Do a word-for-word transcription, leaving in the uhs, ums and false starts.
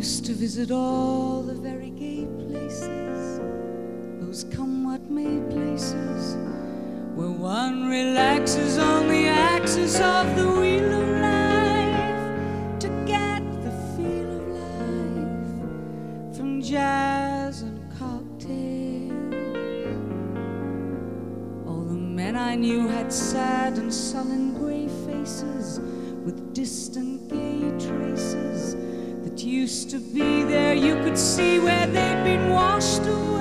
used to visit all the very gay places, those come what may places, where one relaxes on the axis of the wheel of life to get the feel of life from jazz and cocktails. All the men I knew had sad and sullen gray faces with distant gay traces that used to be there. You could see where they'd been washed away.